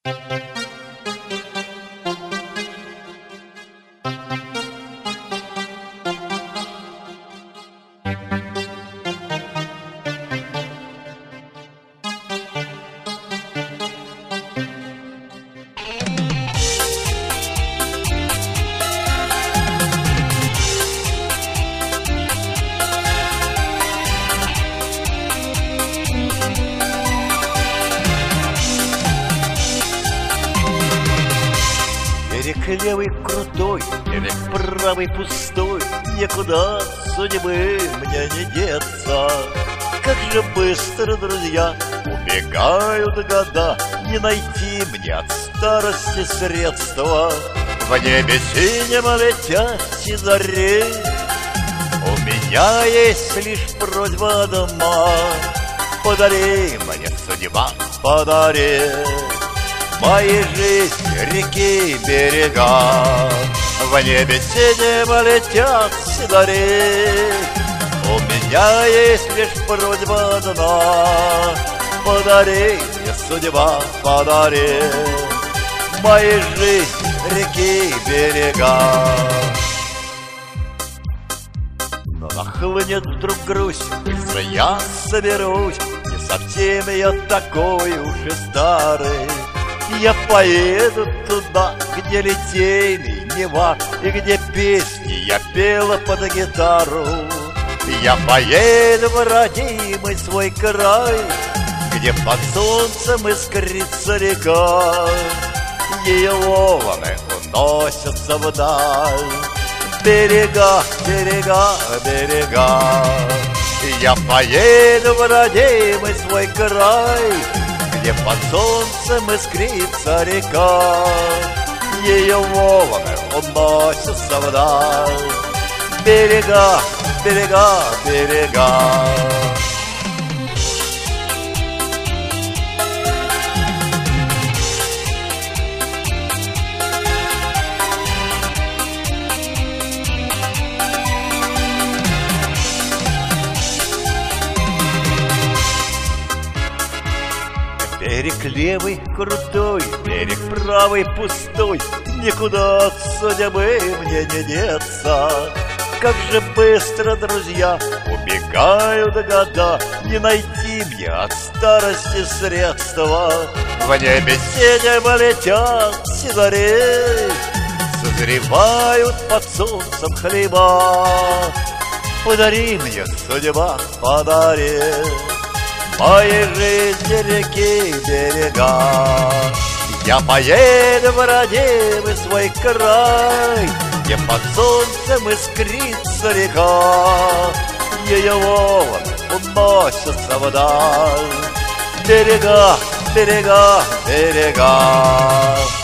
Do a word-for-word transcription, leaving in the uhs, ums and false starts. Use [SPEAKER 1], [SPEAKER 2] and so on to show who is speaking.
[SPEAKER 1] Берег левый крутой, берег правый пустой, никуда от судьбы мне не деться. Как же быстро, друзья, убегают года, не найти мне от старости средства. В небе синем летят зари, у меня есть лишь просьба одна: подари мне, судьба, подари моей жизни реки берега. В небе синем летят зари, у меня есть лишь просьба одна: подари мне, судьба, подари моей жизни реки берега. Но нахлынет вдруг грусть, быстро я соберусь, не совсем я такой уж и старый. Я поеду туда, где литейный Нева, и где песни я пела под гитару. Я поеду в родимый свой край, где под солнцем искрится река. Ее волны уносятся вдаль, берега, берега, берега. Я поеду в родимый свой край, где под солнцем искрится река. Ее волны уносятся вдаль, берега, берега, берега. Берег левый крутой, берег правый пустой, никуда от судьбы мне не деться. Как же быстро, друзья, убегают года, не найти мне от старости средства. В небе синем летят зари, созревают под солнцем хлеба. Подари мне, судьба, подари моей жизни реки берега. Я поеду в родимый свой край, где под солнцем искрится река. Ее волны уносятся вдаль, берега, берега, берега.